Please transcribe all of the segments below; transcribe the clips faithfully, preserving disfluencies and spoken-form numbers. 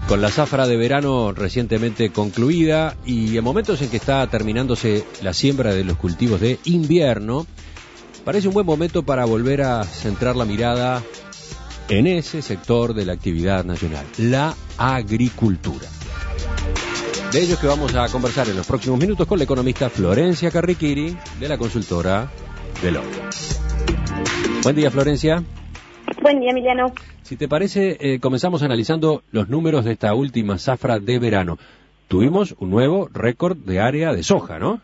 con la zafra de verano recientemente concluida y en momentos en que está terminándose la siembra de los cultivos de invierno, parece un buen momento para volver a centrar la mirada en ese sector de la actividad nacional, la agricultura. De ello es que vamos a conversar en los próximos minutos con la economista Florencia Carriquiri, de la consultora Deloitte. Buen día, Florencia. Buen día, Emiliano. Si te parece, eh, comenzamos analizando los números de esta última zafra de verano. Tuvimos un nuevo récord de área de soja, ¿no?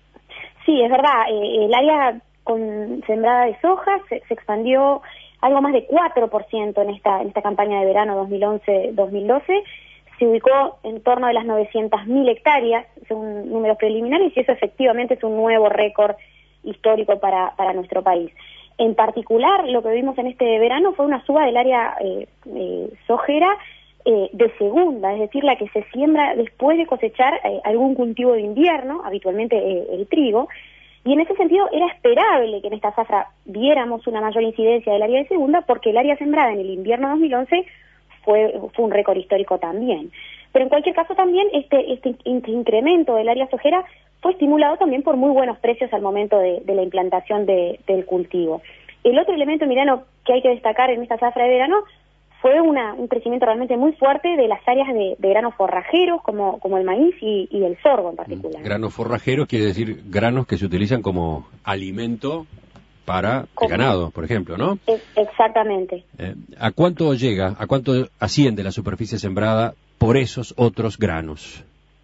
Sí, es verdad. Eh, el área con sembrada de soja se, se expandió algo más de cuatro por ciento en esta, en esta campaña de verano dos mil once dos mil doce. Se ubicó en torno de las novecientas mil hectáreas, según números preliminares, y eso efectivamente es un nuevo récord histórico para, para nuestro país. En particular, lo que vimos en este verano fue una suba del área eh, eh, sojera eh, de segunda, es decir, la que se siembra después de cosechar eh, algún cultivo de invierno, habitualmente eh, el trigo, y en ese sentido era esperable que en esta zafra viéramos una mayor incidencia del área de segunda, porque el área sembrada en el invierno dos mil once fue, fue un récord histórico también. Pero en cualquier caso también este, este incremento del área sojera fue estimulado también por muy buenos precios al momento de, de la implantación de, del cultivo. El otro elemento, Emiliano, que hay que destacar en esta zafra de verano fue una, un crecimiento realmente muy fuerte de las áreas de, de granos forrajeros, como, como el maíz y, y el sorgo en particular. Granos forrajeros quiere decir granos que se utilizan como alimento para el ganado, por ejemplo, ¿no? Exactamente. Eh, ¿A cuánto llega, a cuánto asciende la superficie sembrada por esos otros granos?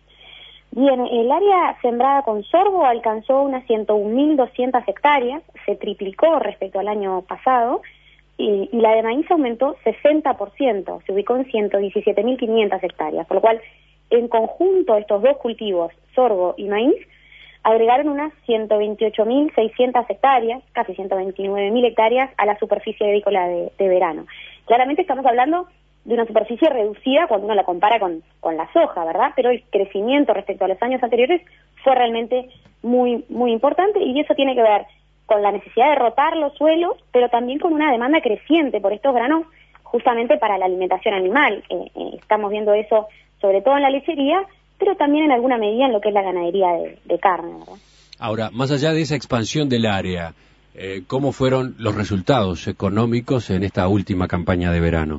Bien, el área sembrada con sorgo alcanzó unas ciento un mil doscientas hectáreas, se triplicó respecto al año pasado, y, y la de maíz aumentó sesenta por ciento, se ubicó en ciento diecisiete mil quinientas hectáreas, por lo cual, en conjunto, estos dos cultivos, sorgo y maíz, agregaron unas ciento veintiocho mil seiscientas hectáreas, casi ciento veintinueve mil hectáreas, a la superficie agrícola de, de verano. Claramente estamos hablando de una superficie reducida cuando uno la compara con, con la soja, ¿verdad? Pero el crecimiento respecto a los años anteriores fue realmente muy, muy importante, y eso tiene que ver con la necesidad de rotar los suelos, pero también con una demanda creciente por estos granos justamente para la alimentación animal. Eh, eh, estamos viendo eso sobre todo en la lechería, pero también en alguna medida en lo que es la ganadería de, de carne, ¿verdad? Ahora, más allá de esa expansión del área, eh, ¿cómo fueron los resultados económicos en esta última campaña de verano?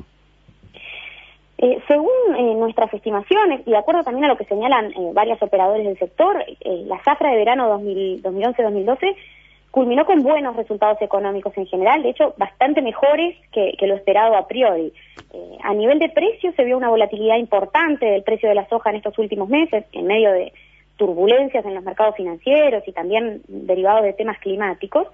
Eh, según eh, nuestras estimaciones, y de acuerdo también a lo que señalan eh, varios operadores del sector, eh, la zafra de verano dos mil once dos mil doce culminó con buenos resultados económicos en general, de hecho bastante mejores que, que lo esperado a priori. Eh, a nivel de precios se vio una volatilidad importante del precio de la soja en estos últimos meses, en medio de turbulencias en los mercados financieros y también derivados de temas climáticos,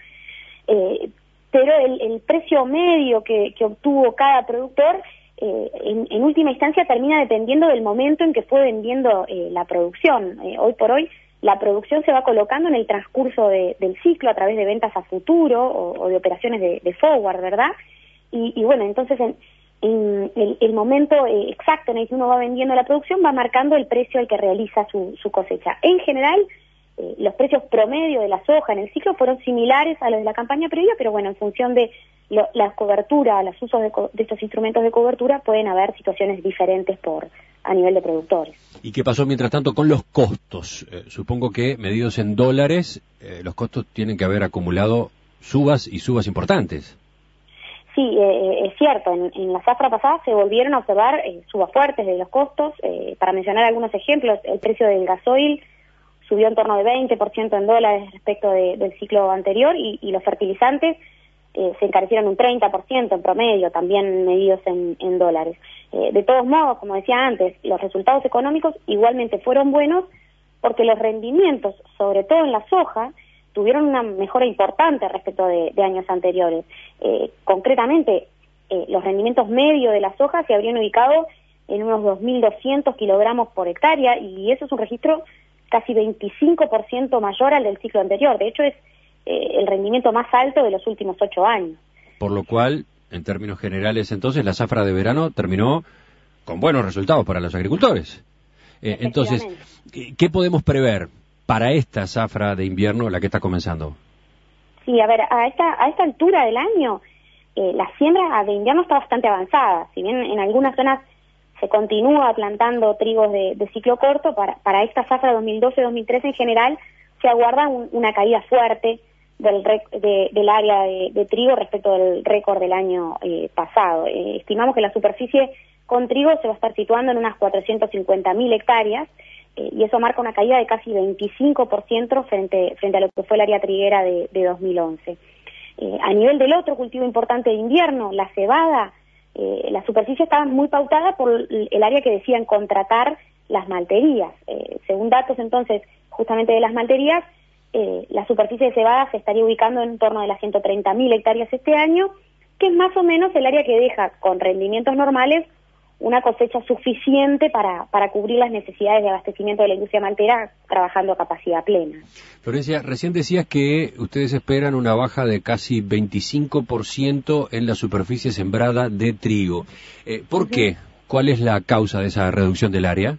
eh, pero el, el precio medio que, que obtuvo cada productor Eh, en, en última instancia termina dependiendo del momento en que fue vendiendo eh, la producción. Eh, hoy por hoy la producción se va colocando en el transcurso de, del ciclo a través de ventas a futuro o, o de operaciones de, de forward, ¿verdad? Y, y bueno, entonces en, en el, el momento eh, exacto en el que uno va vendiendo la producción va marcando el precio al que realiza su, su cosecha. En general, eh, los precios promedio de la soja en el ciclo fueron similares a los de la campaña previa, pero bueno, en función de Lo, la cobertura, los usos de, co de estos instrumentos de cobertura, pueden haber situaciones diferentes por a nivel de productores. ¿Y qué pasó mientras tanto con los costos? Eh, supongo que medidos en dólares, eh, los costos tienen que haber acumulado subas y subas importantes. Sí, eh, es cierto, en, en la zafra pasada se volvieron a observar eh, subas fuertes de los costos. Eh, para mencionar algunos ejemplos, el precio del gasoil subió en torno de veinte por ciento en dólares respecto de, del ciclo anterior, y, y los fertilizantes Eh, se encarecieron un treinta por ciento en promedio, también medidos en, en dólares. Eh, de todos modos, como decía antes, los resultados económicos igualmente fueron buenos, porque los rendimientos, sobre todo en la soja, tuvieron una mejora importante respecto de, de años anteriores. Eh, concretamente, eh, los rendimientos medios de la soja se habrían ubicado en unos dos mil doscientos kilogramos por hectárea, y eso es un registro casi veinticinco por ciento mayor al del ciclo anterior. De hecho, es Eh, el rendimiento más alto de los últimos ocho años. Por lo cual, en términos generales, entonces, la zafra de verano terminó con buenos resultados para los agricultores. Eh, entonces, ¿qué podemos prever para esta zafra de invierno, la que está comenzando? Sí, a ver, a esta, a esta altura del año, eh, la siembra de invierno está bastante avanzada. Si bien en algunas zonas se continúa plantando trigos de, de ciclo corto. Para, para esta zafra dos mil doce dos mil trece en general se aguarda un, una caída fuerte del, rec, de, del área de, de trigo respecto del récord del año eh, pasado. Eh, estimamos que la superficie con trigo se va a estar situando en unas cuatrocientas cincuenta mil hectáreas, eh, y eso marca una caída de casi veinticinco por ciento frente, frente a lo que fue el área triguera de, de dos mil once. Eh, a nivel del otro cultivo importante de invierno, la cebada, eh, la superficie estaba muy pautada por el área que decían contratar las malterías. Eh, según datos entonces justamente de las malterías, eh, la superficie de cebada se estaría ubicando en torno de las ciento treinta mil hectáreas este año, que es más o menos el área que deja con rendimientos normales una cosecha suficiente para, para cubrir las necesidades de abastecimiento de la industria maltera trabajando a capacidad plena. Florencia, recién decías que ustedes esperan una baja de casi veinticinco por ciento en la superficie sembrada de trigo. Eh, ¿Por uh-huh. qué? ¿Cuál es la causa de esa reducción del área?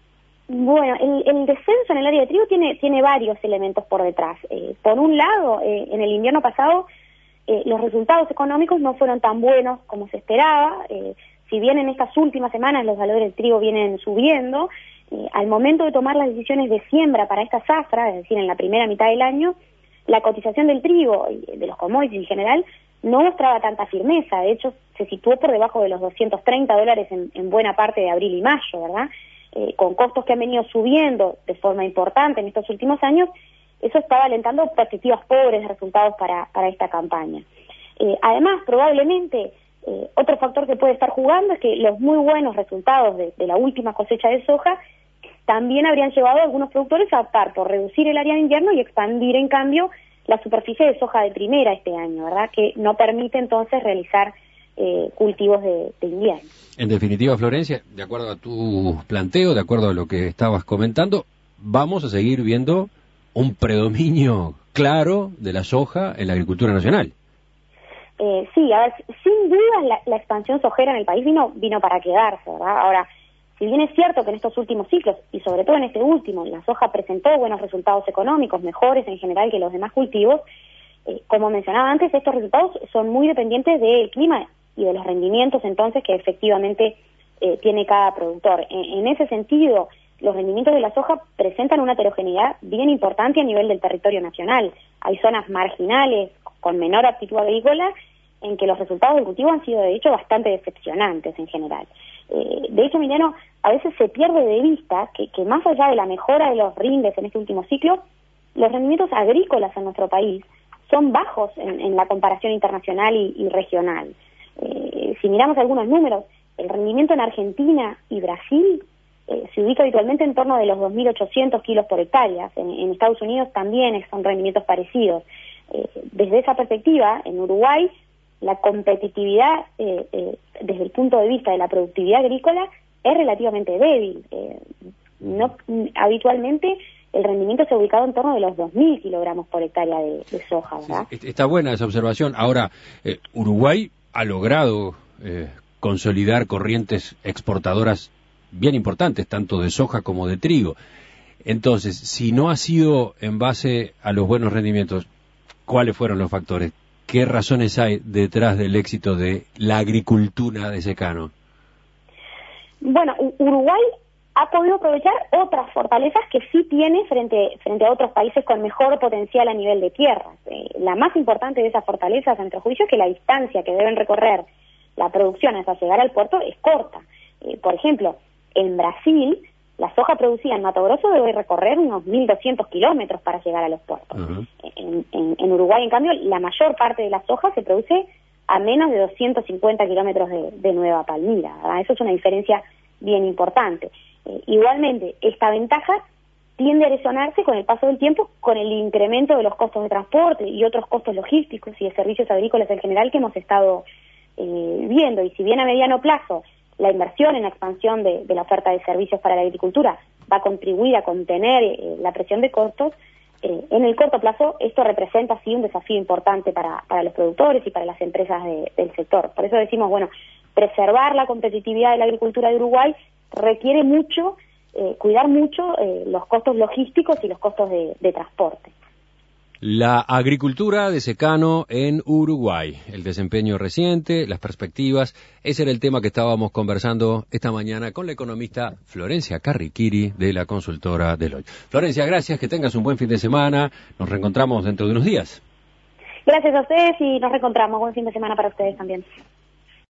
Bueno, el, el descenso en el área de trigo tiene, tiene varios elementos por detrás. Eh, por un lado, eh, en el invierno pasado, eh, los resultados económicos no fueron tan buenos como se esperaba. Eh, si bien en estas últimas semanas los valores del trigo vienen subiendo, eh, al momento de tomar las decisiones de siembra para esta zafra, es decir, en la primera mitad del año, la cotización del trigo y de los commodities en general no mostraba tanta firmeza. De hecho, se situó por debajo de los doscientos treinta dólares en, en buena parte de abril y mayo, ¿verdad? Eh, con costos que han venido subiendo de forma importante en estos últimos años, eso estaba alentando perspectivas pobres de resultados para, para esta campaña. Eh, además, probablemente, eh, otro factor que puede estar jugando es que los muy buenos resultados de, de la última cosecha de soja también habrían llevado a algunos productores a optar por reducir el área de invierno y expandir, en cambio, la superficie de soja de primera este año, ¿verdad? Que no permite entonces realizar eh, cultivos de, de invierno. En definitiva, Florencia, de acuerdo a tu planteo, de acuerdo a lo que estabas comentando, vamos a seguir viendo un predominio claro de la soja en la agricultura nacional. Eh, sí, a ver, sin duda la, la expansión sojera en el país vino, vino para quedarse, ¿verdad? Ahora, si bien es cierto que en estos últimos ciclos, y sobre todo en este último, la soja presentó buenos resultados económicos, mejores en general que los demás cultivos, eh, como mencionaba antes, estos resultados son muy dependientes del clima y de los rendimientos entonces que efectivamente eh, tiene cada productor. En, en ese sentido, los rendimientos de la soja presentan una heterogeneidad bien importante a nivel del territorio nacional. Hay zonas marginales con menor aptitud agrícola en que los resultados del cultivo han sido de hecho bastante decepcionantes en general. Eh, de hecho, Emiliano, a veces se pierde de vista que, que más allá de la mejora de los rindes en este último ciclo, los rendimientos agrícolas en nuestro país son bajos en, en la comparación internacional y, y regional. Eh, si miramos algunos números, el rendimiento en Argentina y Brasil eh, se ubica habitualmente en torno de los dos mil ochocientos kilos por hectárea. En, en Estados Unidos también son rendimientos parecidos. Eh, desde esa perspectiva, en Uruguay, la competitividad eh, eh, desde el punto de vista de la productividad agrícola es relativamente débil. Eh, no, habitualmente el rendimiento se ha ubicado en torno de los dos mil kilogramos por hectárea de, de soja, ¿verdad? Sí, está buena esa observación. Ahora, eh, Uruguay ha logrado eh, consolidar corrientes exportadoras bien importantes, tanto de soja como de trigo. Entonces, si no ha sido en base a los buenos rendimientos, ¿cuáles fueron los factores? ¿Qué razones hay detrás del éxito de la agricultura de secano? Bueno, Uruguay ha podido aprovechar otras fortalezas que sí tiene frente, frente a otros países con mejor potencial a nivel de tierras. Eh, la más importante de esas fortalezas, a nuestro juicio, es que la distancia que deben recorrer la producción hasta llegar al puerto es corta. Eh, por ejemplo, en Brasil, la soja producida en Mato Grosso debe recorrer unos mil doscientos kilómetros para llegar a los puertos. Uh-huh. En, en, en Uruguay, en cambio, la mayor parte de la soja se produce a menos de doscientos cincuenta kilómetros de, de Nueva Palmira, ¿verdad? Eso es una diferencia bien importante. Eh, igualmente, esta ventaja tiende a resonarse con el paso del tiempo con el incremento de los costos de transporte y otros costos logísticos y de servicios agrícolas en general que hemos estado eh, viendo. Y si bien a mediano plazo la inversión en la expansión de, de la oferta de servicios para la agricultura va a contribuir a contener eh, la presión de costos, eh, en el corto plazo esto representa sí un desafío importante para, para los productores y para las empresas de, del sector. Por eso decimos, bueno, preservar la competitividad de la agricultura de Uruguay requiere mucho, eh, cuidar mucho eh, los costos logísticos y los costos de, de transporte. La agricultura de secano en Uruguay, el desempeño reciente, las perspectivas, ese era el tema que estábamos conversando esta mañana con la economista Florencia Carriquiri de la consultora Deloitte. Florencia, gracias, que tengas un buen fin de semana, nos reencontramos dentro de unos días. Gracias a ustedes y nos reencontramos, buen fin de semana para ustedes también.